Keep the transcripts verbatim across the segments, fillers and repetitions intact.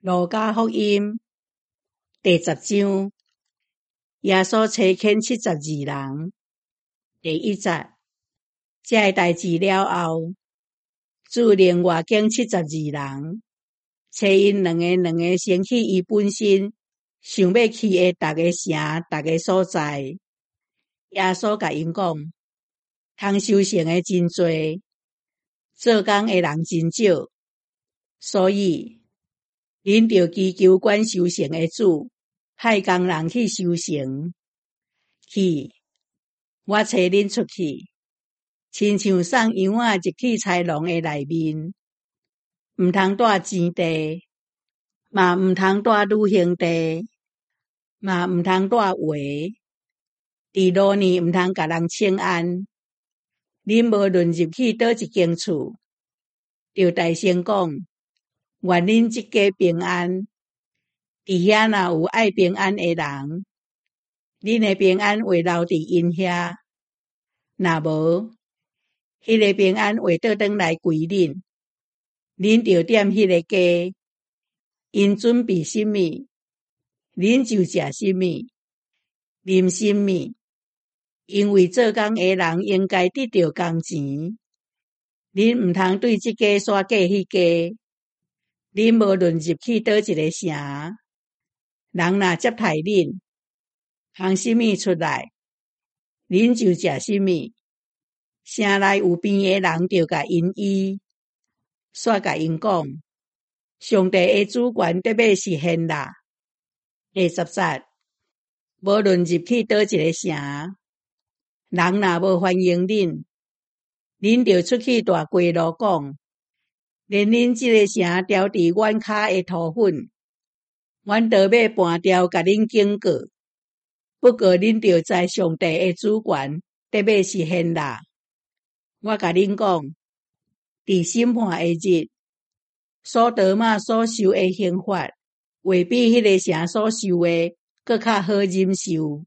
路加福音第十章，耶稣差遣七十二人。第一节，这个代志了后，主另外拣七十二人，找因两个两个先去伊本身想要去的逐个城、逐个所在。耶稣甲因讲，通修行的真多，做工的人真少，所以恁着祈求管修行的主，派工人去修行。去，我找恁出去，亲像送羊仔入去豺狼的内面，毋通带钱袋，嘛毋通带旅行袋，嘛毋通带话。伫路呢毋通甲人请安。恁无论入去倒一间厝，着大声讲，愿恁即家平安。伫遐若有爱平安的人，恁的平安会留伫因遐。若无，迄个平安会倒转来归恁。恁着踮迄个家，因准备什么，恁就食什么，啉什么。因为做工的人应该得到工钱。恁毋通对即家耍假迄家。恁无论入去倒一个城，人若接待恁，烘什么出来，恁就食什么。城内有病的人着甲因医，煞甲因讲，上帝的主权得要实现啦。第十节，无论入去倒一个城，人若无欢迎恁，恁着出去大街路讲，连恁即个城雕伫阮骹的土粉，阮都要搬掉甲恁警告。不过恁着知上帝的主权得要实现啦。我甲恁讲，伫审判的日，所罗玛所受的刑罚，会比迄个城所受的搁较好忍受。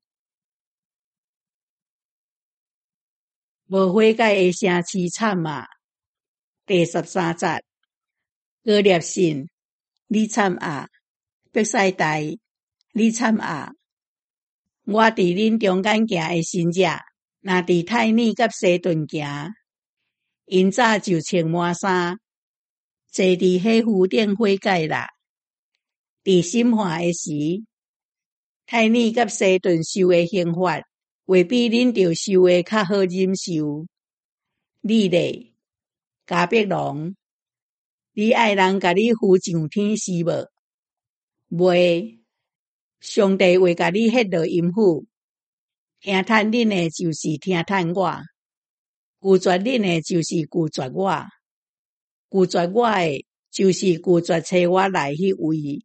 无悔改的城市惨啊！第十三节，哥涅信，你惨啊！伯赛大，你惨啊！我伫恁中间行的新者，若伫泰尼甲西顿行，因早就穿满衫，坐伫迄湖顶悔改啦。伫审判的时，泰尼甲西顿受的刑罚，会比恁着受的较好忍受。你咧，迦百农，你爱人甲你扶上天是无？袂，上帝会甲你迄落阴府。听趁恁的就是听趁我，拒绝恁的就是拒绝我，拒绝我的就是拒绝找我来迄位。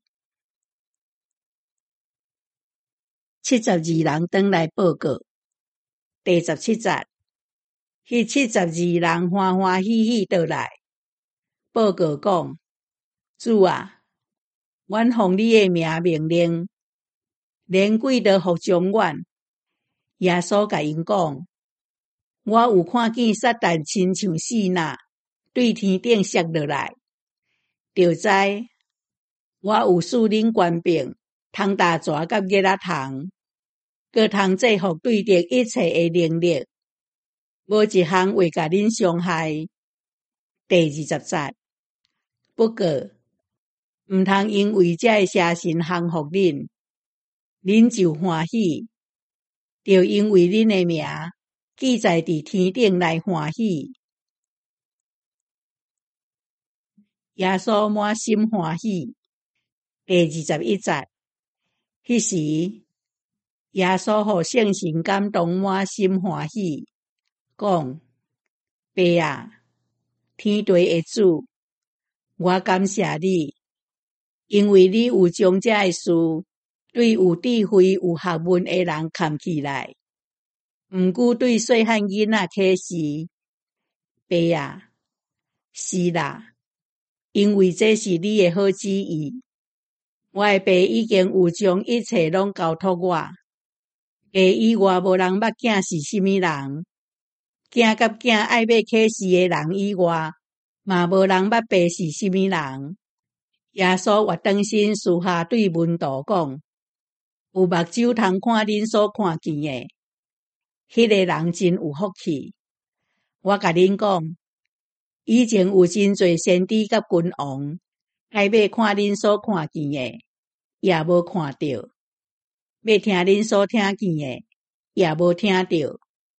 七十二人转来报告。第十七节，迄七十二人欢欢喜喜倒来，报告讲，主啊，阮奉你的名命令，连鬼都服从阮。耶稣甲因讲，我有看见撒旦亲像四呐，对天顶摔落来，就知我有使恁官兵通大蛇甲月仔虫，搁通制服对敌一切的能力，无一项会甲恁伤害。第二十节，不过毋通因为这个邪神降服恁，恁就欢喜，就因为恁的名记载伫天顶来欢喜。耶稣满心欢喜。第二十一节，迄时耶稣互圣神感动满心欢喜，讲，爸啊，天地的主，我感谢你，因为你有将这个事对有智慧有学问的人藏起来，毋过对细汉囡仔启示。爸啊，是啦，因为这是你的好旨意。我的爸已经有将一切拢交托我。爸以外无人捌囝是什么人，囝甲囝爱要启示的人以外，嘛无人捌爸是什么人。 耶稣活转身私下对门徒讲：有目睭通看恁所看见的，迄个人真有福气。我甲恁讲，以前有真侪先知甲君王，爱要看恁所看见的，也无看到；要听恁所听见的，也无听到。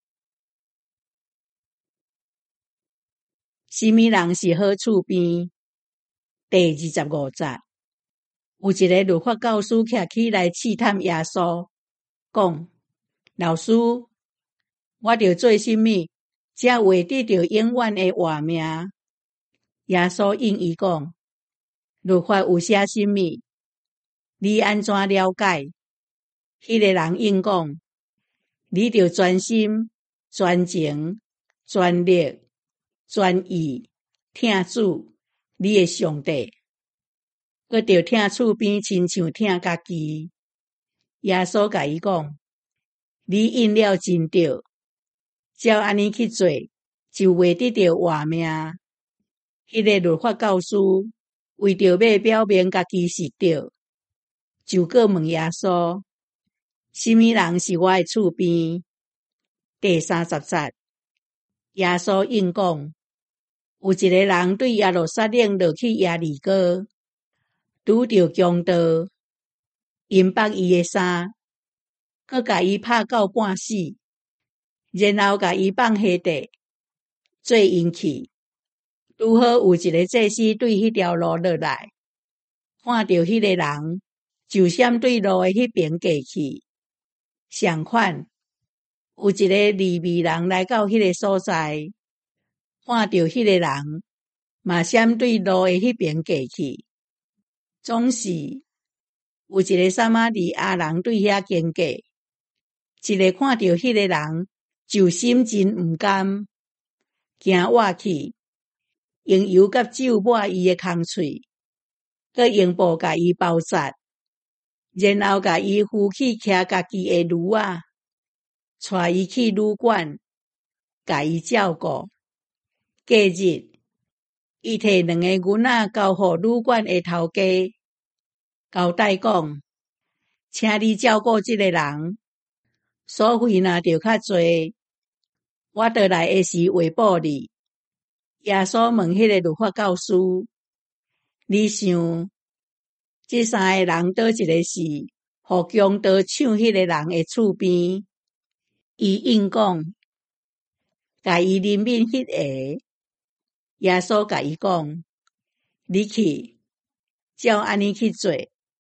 什么人是好厝边？第二十五节，有一个律法教师徛起来试探耶稣，讲：老师，我着做什么，才会得到永远的活命？耶稣应伊讲：律法有写什么？你安怎了解？迄个人应讲：你着专心、专情、专力、专意听主，你的上帝，佮着听厝边亲像听家己。耶稣甲伊讲：你应了真对，照安尼去做，就会得到活命。迄个律法教师为着要表明家己是对，就搁问耶稣：什么人是我的厝边？第三十节，耶稣应讲：有一个人对耶路撒冷落去耶利哥，拄着强盗，因剥伊的衫，佮甲伊拍到半死，然后甲伊放下地，做因去。拄好有一个祭司对迄条路落来，看到迄个人，就闪对路的迄边过去。相反，有一个利未人来到迄个所在，看到迄个人，嘛闪对路的迄边过去。总是有一个撒玛利亚人对遐经过，一个看到迄个人，就心真毋甘，行活去，用油甲酒抹伊的空喙，佮用布甲伊包扎，然后甲伊扶起骑家己的驴仔，带伊去旅馆，甲伊照顾。隔日，伊摕两个囡仔交互旅馆的头家，交代讲：请你照顾这个人，所费若着较侪，我倒来的时回报你。耶稣问迄个律法教师：你想，这三个人倒一个是互强盗抢迄个人的厝边？伊应讲：甲伊怜悯迄个。耶稣甲伊讲：你去，照安尼去做。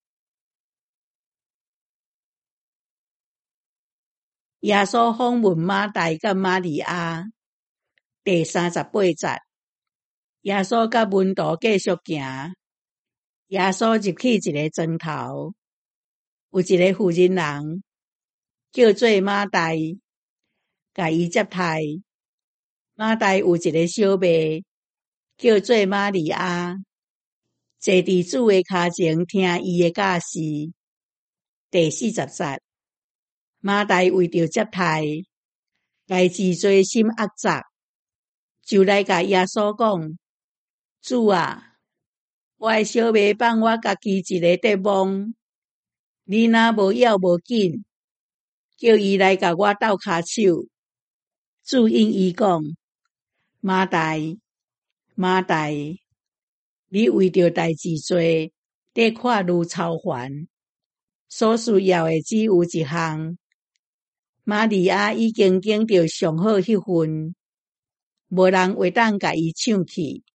耶稣访问马大甲玛利亚，第三十八节。耶稣甲门徒继续行，耶稣入去一个庄头，有一个妇人人叫做马大，甲伊接待。马大有一个小妹叫做玛利亚，坐伫主的脚前听伊的教示。第四十节，马大为着接待，代志做心压杂，就来甲耶稣讲：主啊，我的小妹放我家己一个得忙，你若无要无紧，叫伊来甲我斗骹手。主应伊讲：马大，马大，你为着代志做，得看如操烦，所需要的只有一项。玛利亚已经拣着上好迄份，无人会当甲伊抢去。